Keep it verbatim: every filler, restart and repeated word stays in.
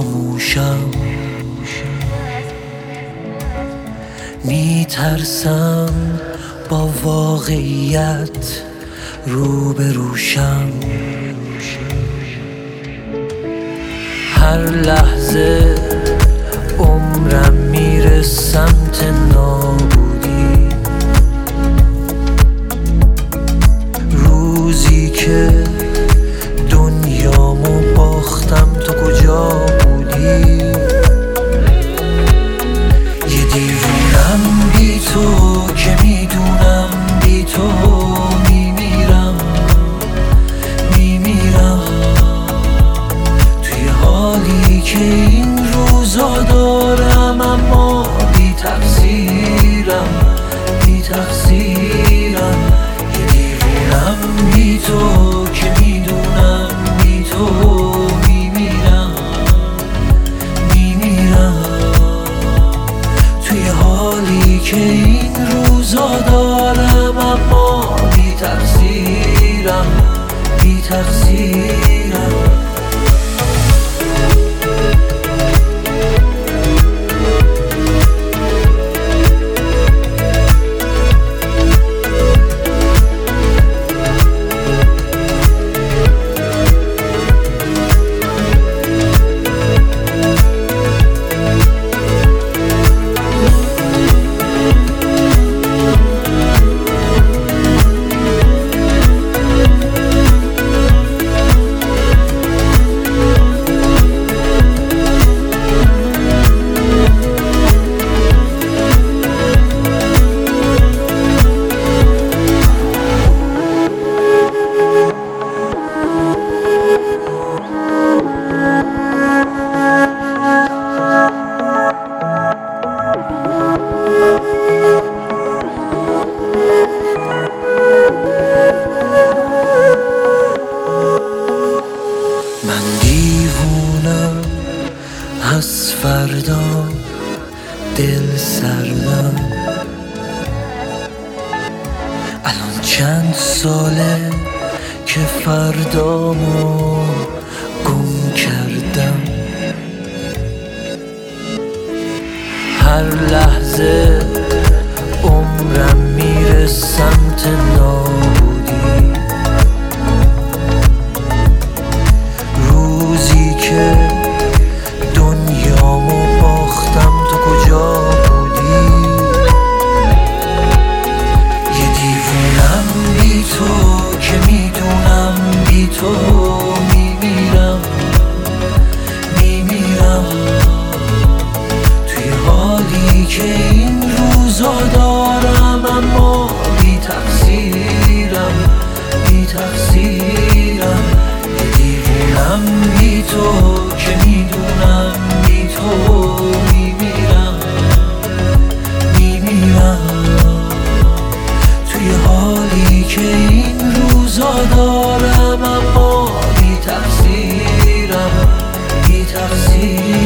خاموشم، میترسم با واقعیت روبروشم. هر لحظه عمرم میره سمت نابودی. روزی که دنیامو باختم تو کجا بودی؟ یه دیوونم بی تو که میدونم بی تو میمیرم میمیرم توی حالی که این روزا دارم، اما بی تقصیرم بی تقصیرم. یه دیوونم بی تو که میدونم بی تو میمیرم میمیرم توی حالی که این روزا دارم، اما بی تقصیرم بی تقصیرم. من دیوونم از فردا، دل سردم. الان چند ساله که فردامو گم کردم. هر لحظه عمرم میره سمت نابودی. روزی که دنیامو باختم تو کجا بودی؟ یه دیوونم بی تو که میدونم بی تو میمیرم میمیرم توی حالی که این روزا دارم، اما بی تقصیرم بی تقصیرم. یه دیوونم بی تو که میدونم بی تو میمیرم میمیرم توی حالی که این روزا دارم، اما بی تقصیرم بی تقصیرم.